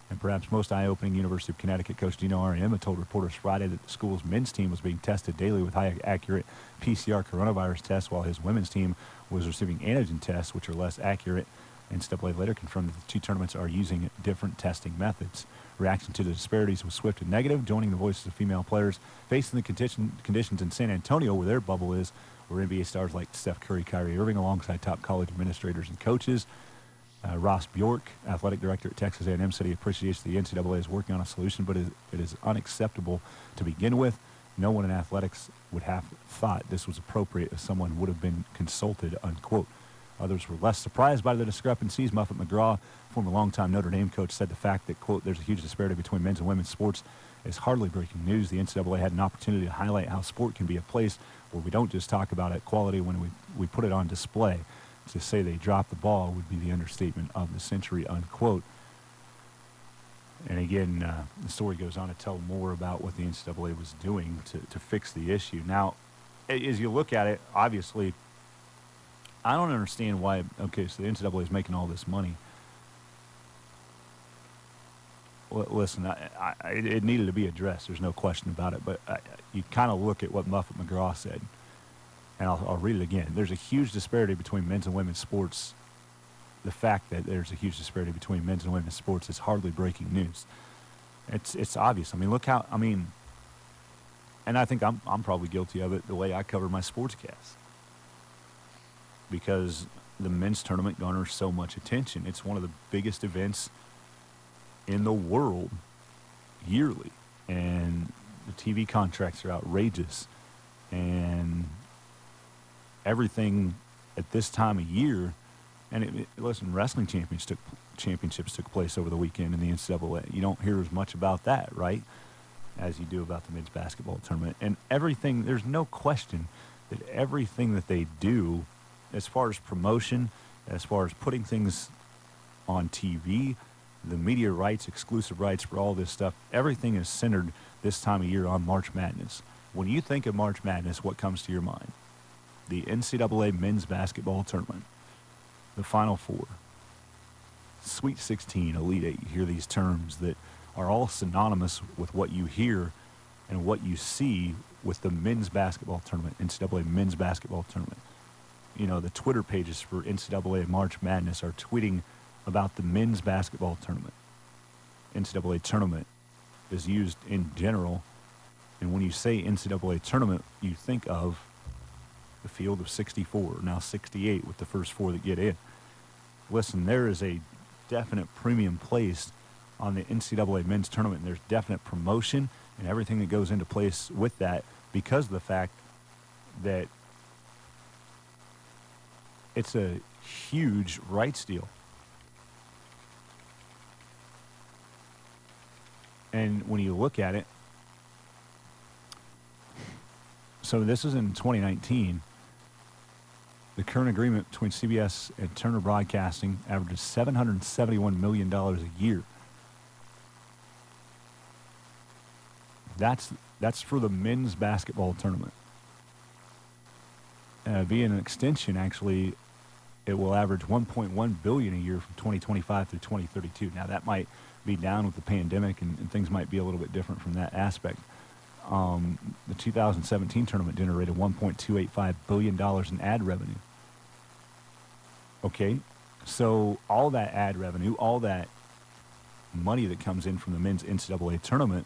And perhaps most eye-opening, University of Connecticut coach Dino Ariema told reporters Friday that the school's men's team was being tested daily with high-accurate P C R coronavirus tests, while his women's team was receiving antigen tests, which are less accurate. N C double A later confirmed that the two tournaments are using different testing methods. Reaction to the disparities was swift and negative, joining the voices of female players facing the condition, conditions in San Antonio, where their bubble is, where N B A stars like Steph Curry, Kyrie Irving, alongside top college administrators and coaches. Uh, Ross Bjork, athletic director at Texas A and M, said he appreciates the N C double A is working on a solution, but it, it is unacceptable to begin with. No one in athletics would have thought this was appropriate if someone would have been consulted, unquote. Others were less surprised by the discrepancies. Muffet McGraw, former longtime Notre Dame coach, said the fact that, quote, there's a huge disparity between men's and women's sports is hardly breaking news. The N C double A had an opportunity to highlight how sport can be a place where we don't just talk about equality when we, we put it on display. To say they dropped the ball would be the understatement of the century, unquote. And again, uh, the story goes on to tell more about what the N C double A was doing to, to fix the issue. Now, as you look at it, obviously, I don't understand why, okay, so the N C double A is making all this money. Well, listen, I, I, it needed to be addressed. There's no question about it. But I, you kind of look at what Muffet McGraw said. And I'll, I'll read it again. There's a huge disparity between men's and women's sports. The fact that there's a huge disparity between men's and women's sports is hardly breaking news. It's it's obvious. I mean, look how, I mean, and I think I'm I'm probably guilty of it the way I cover my sportscast. Because the men's tournament garners so much attention. It's one of the biggest events in the world yearly. And the T V contracts are outrageous. And everything at this time of year, and it, it, listen, wrestling championships took, championships took place over the weekend in the N C double A. You don't hear as much about that, right, as you do about the men's basketball tournament. And everything, there's no question that everything that they do, as far as promotion, as far as putting things on T V, the media rights, exclusive rights for all this stuff, everything is centered this time of year on March Madness. When you think of March Madness, what comes to your mind? The N C double A men's basketball tournament, the Final Four, Sweet sixteen, Elite Eight. You hear these terms that are all synonymous with what you hear and what you see with the men's basketball tournament, N C double A men's basketball tournament. You know, the Twitter pages for N C double A March Madness are tweeting about the men's basketball tournament. N C double A tournament is used in general, and when you say N C double A tournament, you think of the field of sixty-four, now sixty-eight with the first four that get in. Listen, there is a definite premium placed on the N C double A men's tournament, and there's definite promotion and everything that goes into place with that because of the fact that it's a huge rights deal. And when you look at it, so this is in twenty nineteen. The current agreement between C B S and Turner Broadcasting averages seven hundred seventy-one million dollars a year. That's that's for the men's basketball tournament. Uh, via an extension, actually, it will average one point one billion dollars a year from twenty twenty-five through twenty thirty-two. Now, that might be down with the pandemic, and, and things might be a little bit different from that aspect. Um, the two thousand seventeen tournament generated one point two eight five billion dollars in ad revenue. Okay, so all that ad revenue, all that money that comes in from the men's N C double A tournament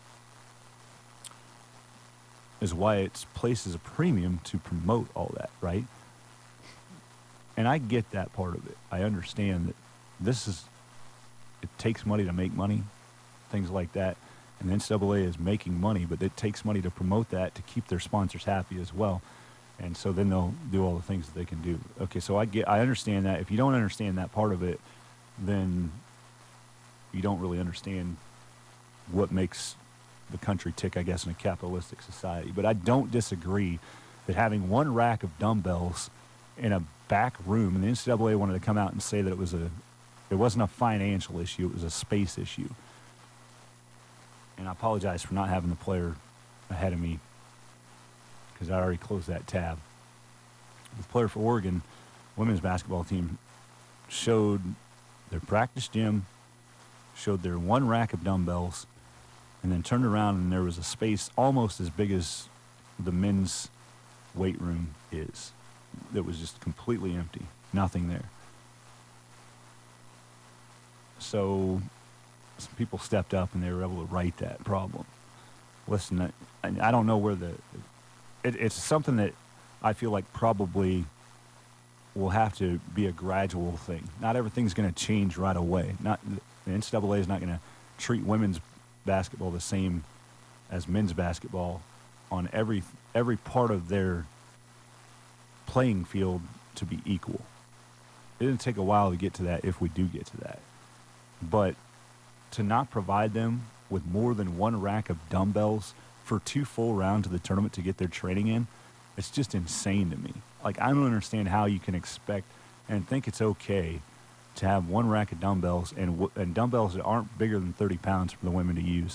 is why it places a premium to promote all that, right? And I get that part of it. I understand that this is, it takes money to make money, things like that. And the N C double A is making money, but it takes money to promote that to keep their sponsors happy as well. And so then they'll do all the things that they can do. Okay, so I get, I understand that. If you don't understand that part of it, then you don't really understand what makes the country tick, I guess, in a capitalistic society. But I don't disagree that having one rack of dumbbells in a back room, and the N C double A wanted to come out and say that it was a, it wasn't a financial issue, it was a space issue. And I apologize for not having the player ahead of me because I already closed that tab. The player for showed their one rack of dumbbells, and then turned around and there was a space almost as big as the men's weight room is that was just completely empty, nothing there. So some people stepped up and they were able to right that problem. Listen, I, I don't know where the it, it's something that I feel like probably will have to be a gradual thing. Not everything's going to change right away. Not the N C double A is not going to treat women's basketball the same as men's basketball on every every part of their playing field to be equal. It didn't take a while to get to that if we do get to that. But to not provide them with more than one rack of dumbbells for two full rounds of the tournament to get their training in, it's just insane to me. Like, I don't understand how you can expect and think it's okay to have one rack of dumbbells and, w- and dumbbells that aren't bigger than thirty pounds for the women to use.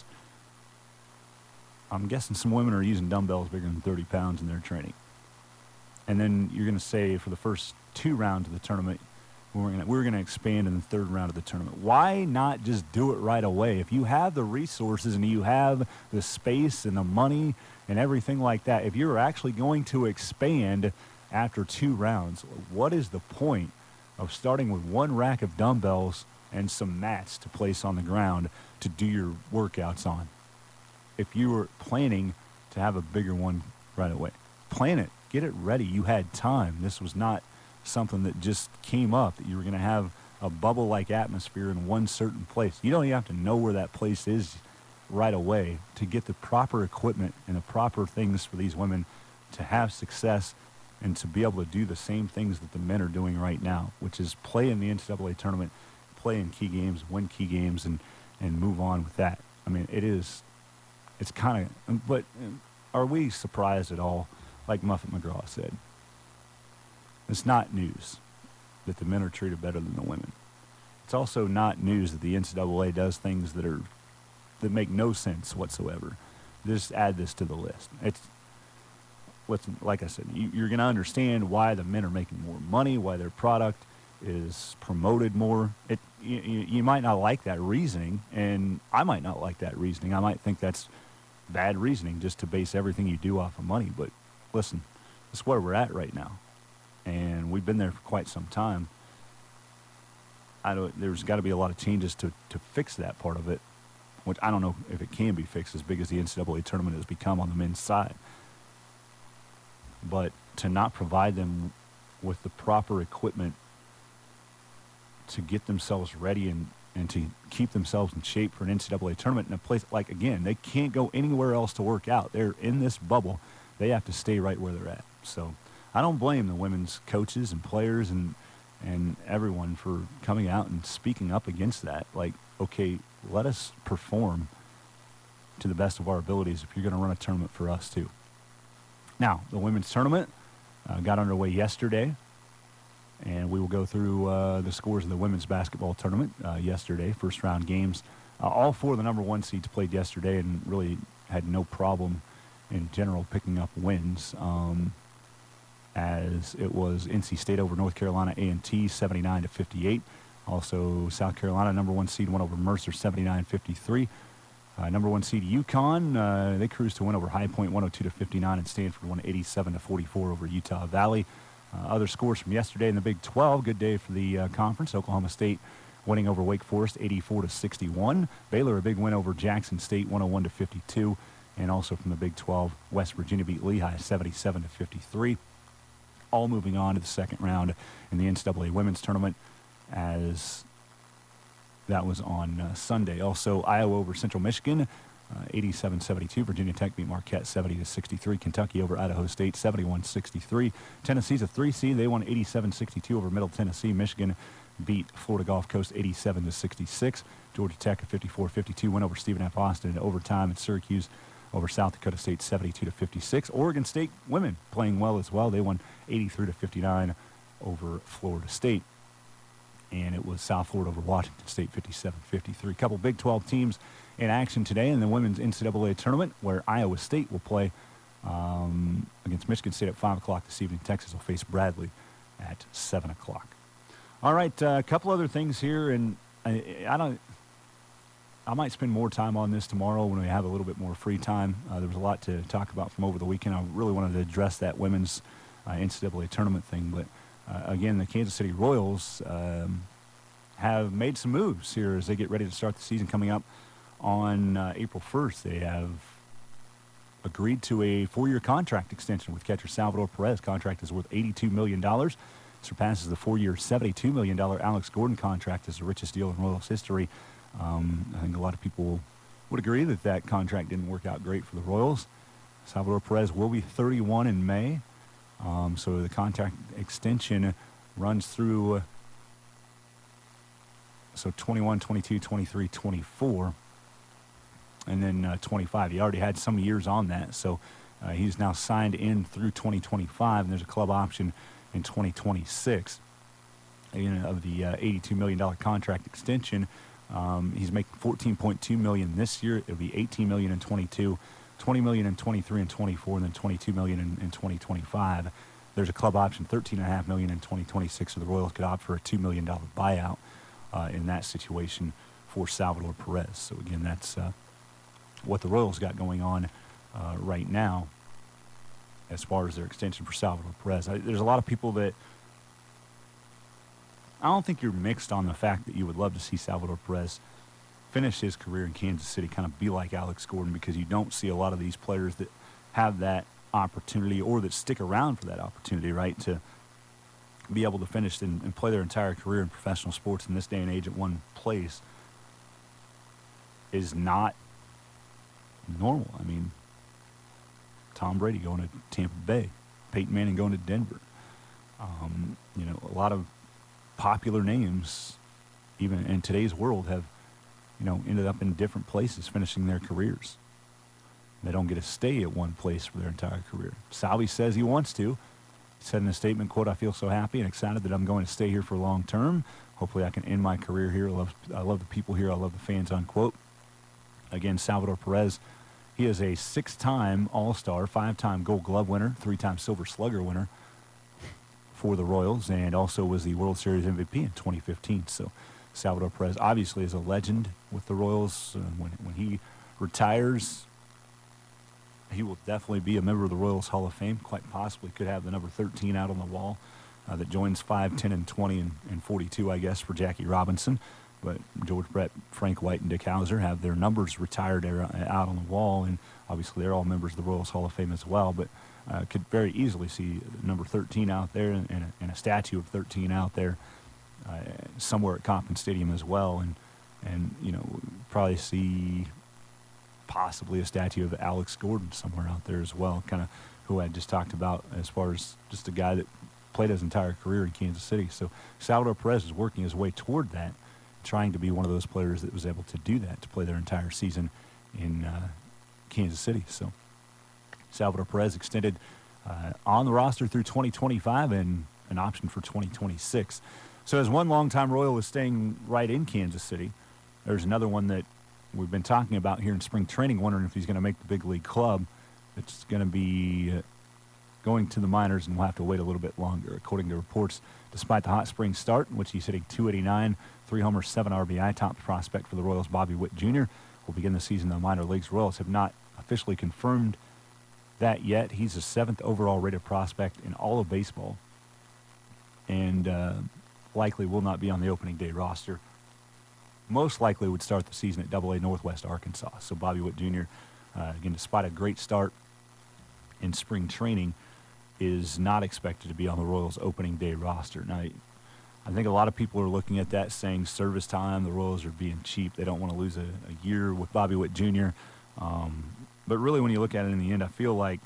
I'm guessing some women are using dumbbells bigger than thirty pounds in their training. And then you're going to say for the first two rounds of the tournament, we're going we're going to expand in the third round of the tournament. Why not just do it right away? If you have the resources and you have the space and the money and everything like that, if you're actually going to expand after two rounds, what is the point of starting with one rack of dumbbells and some mats to place on the ground to do your workouts on? If you were planning to have a bigger one right away, plan it, get it ready. You had time. This was not something that just came up, that you were going to have a bubble-like atmosphere in one certain place. You don't even have to know where that place is right away to get the proper equipment and the proper things for these women to have success and to be able to do the same things that the men are doing right now, which is play in the N C double A tournament, play in key games, win key games, and, and move on with that. I mean, it is, it's kind of, but are we surprised at all, like Muffet McGraw said? It's not news that the men are treated better than the women. It's also not news that the N C double A does things that are that make no sense whatsoever. Just add this to the list. It's what's like I said, you, you're going to understand why the men are making more money, why their product is promoted more. It you, you might not like that reasoning, and I might not like that reasoning. I might think that's bad reasoning just to base everything you do off of money. But listen, that's where we're at right now. And we've been there for quite some time. I don't, there's got to be a lot of changes to, to fix that part of it, which I don't know if it can be fixed as big as the N C double A tournament has become on the men's side. But to not provide them with the proper equipment to get themselves ready and, and to keep themselves in shape for an N C double A tournament in a place, like, again, they can't go anywhere else to work out. They're in this bubble. They have to stay right where they're at. So I don't blame the women's coaches and players and and everyone for coming out and speaking up against that. Like, okay, let us perform to the best of our abilities if you're going to run a tournament for us too. Now, the women's tournament uh, got underway yesterday, and we will go through uh, the scores of the women's basketball tournament uh, yesterday, first round games. Uh, all four of the number one seeds played yesterday and really had no problem in general picking up wins. Um, as it was N C State over North Carolina A and T seventy-nine to fifty-eight. Also, South Carolina, number one seed, won over Mercer seventy-nine fifty-three. Uh, number one seed UConn, uh, they cruised to win over High Point one oh two to fifty-nine, and Stanford won eighty-seven to forty-four over Utah Valley. Uh, other scores from yesterday in the Big twelve, good day for the uh, conference. Oklahoma State winning over Wake Forest eighty-four to sixty-one. Baylor, a big win over Jackson State one oh one to fifty-two. And also from the Big twelve, West Virginia beat Lehigh seventy-seven to fifty-three. All moving on to the second round in the N C double A women's tournament, as that was on uh, Sunday. Also, Iowa over Central Michigan, uh, eighty-seven seventy-two. Virginia Tech beat Marquette seventy to sixty-three. Kentucky over Idaho State seventy-one sixty-three. Tennessee's a three seed. They won eighty-seven sixty-two over Middle Tennessee. Michigan beat Florida Gulf Coast eighty-seven to sixty-six. Georgia Tech a fifty-four fifty-two win over Stephen F. Austin in overtime. And Syracuse over South Dakota State seventy-two to fifty-six. Oregon State women playing well as well. They won eighty-three to fifty-nine over Florida State. And it was South Florida over Washington State fifty-seven fifty-three. A couple Big twelve teams in action today in the women's N C double A tournament, where Iowa State will play um, against Michigan State at five o'clock this evening. Texas will face Bradley at seven o'clock. All right, a uh, couple other things here, and I, I don't I might spend more time on this tomorrow when we have a little bit more free time. Uh, there was a lot to talk about from over the weekend. I really wanted to address that women's uh, N C double A tournament thing. But, uh, again, the Kansas City Royals um, have made some moves here as they get ready to start the season coming up on uh, April first. They have agreed to a four-year contract extension with catcher Salvador Perez. Contract is worth eighty-two million dollars. Surpasses the four-year seventy-two million dollars Alex Gordon contract as the richest deal in Royals history. Um, I think a lot of people would agree that that contract didn't work out great for the Royals. Salvador Perez will be thirty-one in May. Um, so the contract extension runs through, uh, so twenty-one, twenty-two, twenty-three, twenty-four, and then uh, twenty-five. He already had some years on that, so uh, he's now signed in through twenty twenty-five, and there's a club option in twenty twenty-six. You know, of the uh, eighty-two million dollars contract extension, um, he's making fourteen point two million dollars this year. It'll be eighteen million dollars in twenty-two, twenty million dollars in twenty-three and twenty-four, and then twenty-two million dollars in, in twenty twenty-five. There's a club option, thirteen point five million dollars in twenty twenty-six, so the Royals could opt for a two million dollars buyout uh, in that situation for Salvador Perez. So, again, that's uh, what the Royals got going on uh, right now as far as their extension for Salvador Perez. I, there's a lot of people that I don't think you're mixed on the fact that you would love to see Salvador Perez finish his career in Kansas City, kind of be like Alex Gordon, because you don't see a lot of these players that have that opportunity or that stick around for that opportunity, right, to be able to finish and, and play their entire career in professional sports in this day and age at one place is not normal. I mean, Tom Brady going to Tampa Bay, Peyton Manning going to Denver. Um, you know, a lot of popular names, even in today's world, have, you know, ended up in different places finishing their careers. They don't get to stay at one place for their entire career. Salvi says he wants to. He said in a statement, quote, "I feel so happy and excited that I'm going to stay here for long term. Hopefully I can end my career here. I love, I love the people here. I love the fans," unquote. Again, Salvador Perez, he is a six-time All-Star, five-time Gold Glove winner, three-time Silver Slugger winner for the Royals, and also was the World Series M V P in twenty fifteen. So Salvador Perez obviously is a legend with the Royals. Uh, when, when he retires, he will definitely be a member of the Royals Hall of Fame. Quite possibly could have the number thirteen out on the wall uh, that joins five, ten, and twenty, and, and forty-two, I guess, for Jackie Robinson. But George Brett, Frank White, and Dick Hauser have their numbers retired out on the wall, and obviously they're all members of the Royals Hall of Fame as well. But uh, could very easily see number thirteen out there and, and, a, and a statue of thirteen out there uh, somewhere at Kauffman Stadium as well. And, and you know, probably see possibly a statue of Alex Gordon somewhere out there as well, kind of who I just talked about as far as just a guy that played his entire career in Kansas City. So Salvador Perez is working his way toward that, trying to be one of those players that was able to do that, to play their entire season in uh, Kansas City. So Salvador Perez extended uh, on the roster through twenty twenty-five and an option for twenty twenty-six. So as one longtime Royal is staying right in Kansas City, there's another one that we've been talking about here in spring training, wondering if he's going to make the big league club. It's going to be uh, going to the minors, and we'll have to wait a little bit longer. According to reports, despite the hot spring start, in which he's hitting two eighty-nine, three homers, seven R B I, top prospect for the Royals, Bobby Witt Junior, will begin the season in the minor leagues. Royals have not officially confirmed that yet. He's the seventh overall rated prospect in all of baseball, and uh, likely will not be on the opening day roster. Most likely would start the season at Double A Northwest Arkansas. So Bobby Witt Junior, uh, again, despite a great start in spring training, is not expected to be on the Royals' opening day roster. Now, I think a lot of people are looking at that saying service time, the Royals are being cheap. They don't want to lose a, a year with Bobby Witt Junior Um, but really, when you look at it in the end, I feel like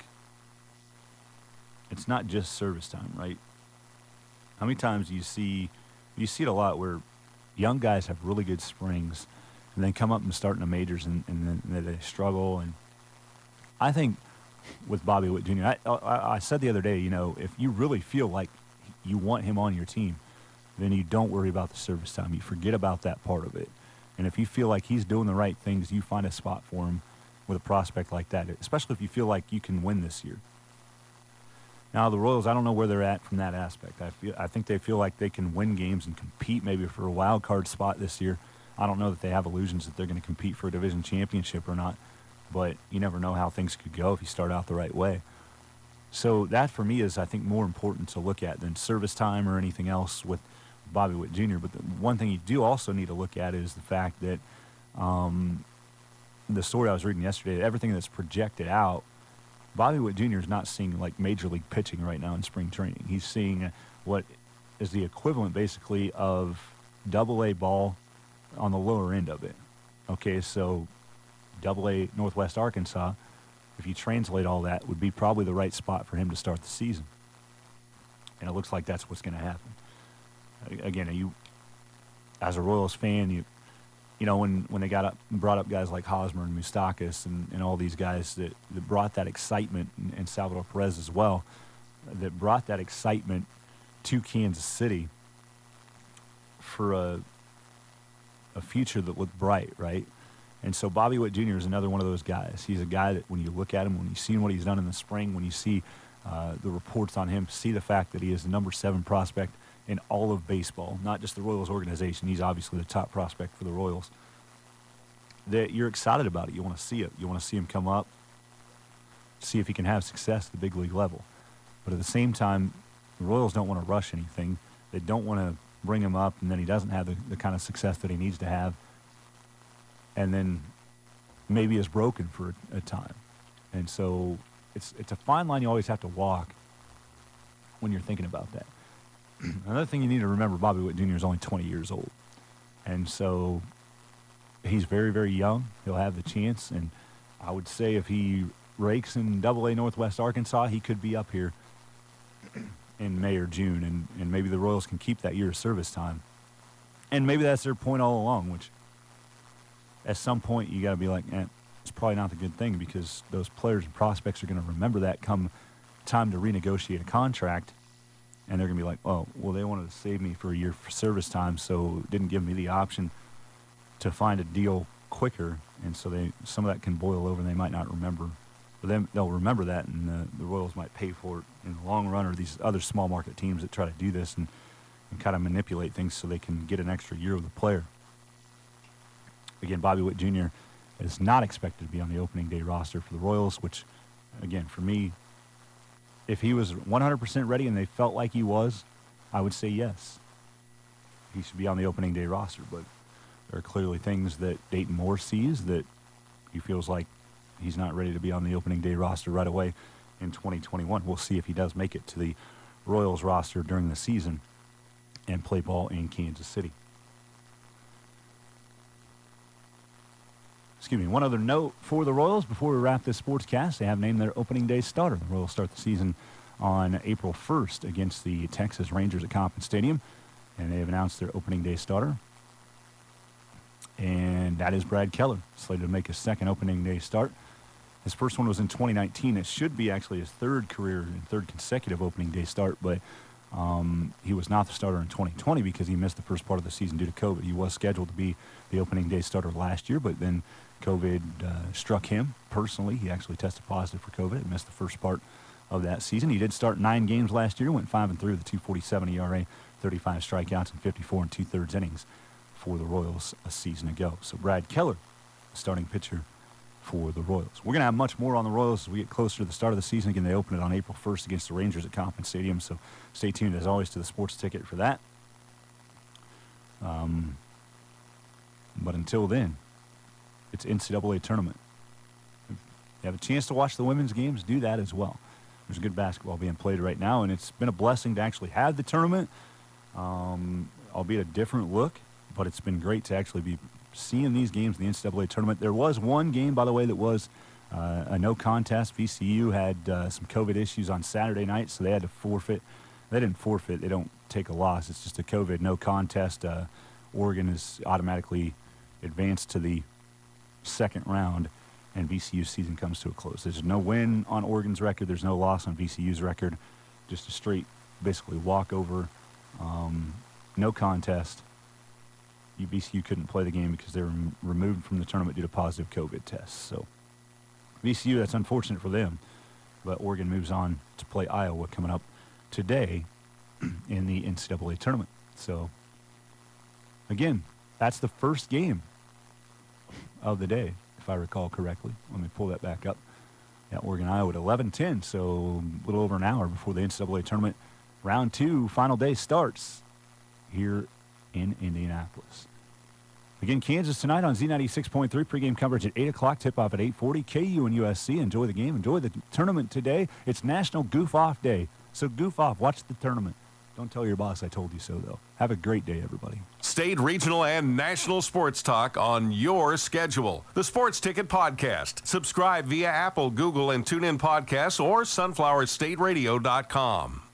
it's not just service time, right? How many times do you see, you see it a lot where young guys have really good springs and then come up and start in the majors and, and then they struggle. And I think with Bobby Witt Junior, I, I, I said the other day, you know, if you really feel like you want him on your team, then you don't worry about the service time. You forget about that part of it. And if you feel like he's doing the right things, you find a spot for him with a prospect like that, especially if you feel like you can win this year. Now, the Royals, I don't know where they're at from that aspect. I feel, I think they feel like they can win games and compete maybe for a wild card spot this year. I don't know that they have illusions that they're going to compete for a division championship or not, but you never know how things could go if you start out the right way. So that, for me, is, I think, more important to look at than service time or anything else with Bobby Witt Junior But the one thing you do also need to look at is the fact that um, the story I was reading yesterday, everything that's projected out, Bobby Witt Junior is not seeing, like, major league pitching right now in spring training. He's seeing what is the equivalent, basically, of double A ball on the lower end of it. Okay, so double A Northwest Arkansas, if you translate all that, would be probably the right spot for him to start the season. And it looks like that's what's going to happen. Again, you, as a Royals fan, you you know, when, when they got up, brought up guys like Hosmer and Moustakas and, and all these guys that, that brought that excitement, and, and Salvador Perez as well, that brought that excitement to Kansas City for a a future that looked bright, right? And so Bobby Witt Junior is another one of those guys. He's a guy that when you look at him, when you see what he's done in the spring, when you see uh, the reports on him, see the fact that he is the number seven prospect in all of baseball, not just the Royals organization. He's obviously the top prospect for the Royals. That you're excited about it. You want to see it. You want to see him come up, see if he can have success at the big league level. But at the same time, the Royals don't want to rush anything. They don't want to bring him up and then he doesn't have the, the kind of success that he needs to have, and then maybe is broken for a, a time. And so it's it's a fine line you always have to walk when you're thinking about that. Another thing you need to remember, Bobby Witt Junior is only twenty years old. And so he's very, very young. He'll have the chance. And I would say if he rakes in double A Northwest Arkansas, he could be up here in May or June. And, and maybe the Royals can keep that year of service time. And maybe that's their point all along, which at some point you got to be like, eh, it's probably not the good thing, because those players and prospects are going to remember that come time to renegotiate a contract. And they're going to be like, oh, well, they wanted to save me for a year for service time, so didn't give me the option to find a deal quicker. And so they some of that can boil over, and they might not remember. But then they'll remember that, and the, the Royals might pay for it in the long run, or these other small market teams that try to do this and, and kind of manipulate things so they can get an extra year with the player. Again, Bobby Witt Junior is not expected to be on the opening day roster for the Royals, which, again, for me, if he was one hundred percent ready and they felt like he was, I would say yes. He should be on the opening day roster. But there are clearly things that Dayton Moore sees that he feels like he's not ready to be on the opening day roster right away in twenty twenty-one. We'll see if he does make it to the Royals roster during the season and play ball in Kansas City. Excuse me, one other note for the Royals before we wrap this sportscast. They have named their opening day starter. The Royals start the season on April first against the Texas Rangers at Kauffman Stadium, and they have announced their opening day starter. And that is Brad Keller, slated to make his second opening day start. His first one was in twenty nineteen. It should be actually his third career and third consecutive opening day start, but um, he was not the starter in twenty twenty because he missed the first part of the season due to COVID. He was scheduled to be the opening day starter last year, but then COVID uh, struck him personally. He actually tested positive for COVID and missed the first part of that season. He did start nine games last year, went five and three with a two forty-seven E R A, thirty-five strikeouts, and fifty-four and two-thirds innings for the Royals a season ago. So Brad Keller, starting pitcher for the Royals. We're going to have much more on the Royals as we get closer to the start of the season. Again, they open it on April first against the Rangers at Kauffman Stadium, so stay tuned as always to the Sports Ticket for that. Um, but until then, it's N C double A tournament. If you have a chance to watch the women's games, do that as well. There's good basketball being played right now, and it's been a blessing to actually have the tournament, um, albeit a different look, but it's been great to actually be seeing these games in the N C double A tournament. There was one game, by the way, that was uh, a no contest. V C U had uh, some COVID issues on Saturday night, so they had to forfeit. They didn't forfeit. They don't take a loss. It's just a COVID no contest. Uh, Oregon is automatically advanced to the second round, and V C U's season comes to a close. There's no win on Oregon's record. There's no loss on V C U's record. Just a straight, basically, walkover, um, no contest. V C U couldn't play the game because they were m- removed from the tournament due to positive COVID tests. So V C U, that's unfortunate for them. But Oregon moves on to play Iowa coming up today in the N C double A tournament. So, again, That's the first game of the day, if I recall correctly. Let me pull that back up. Yeah, Oregon, Iowa at eleven ten, so a little over an hour before the N C double A tournament. Round two, final day starts here in Indianapolis. Again, Kansas tonight on Z ninety-six point three. Pregame coverage at eight o'clock, tip-off at eight forty. K U and U S C. Enjoy the game. Enjoy the tournament today. It's National Goof Off Day, so goof off. Watch the tournament. Don't tell your boss I told you so, though. Have a great day, everybody. State, regional, and national sports talk on your schedule. The Sports Ticket Podcast. Subscribe via Apple, Google, and TuneIn Podcasts or sunflower state radio dot com.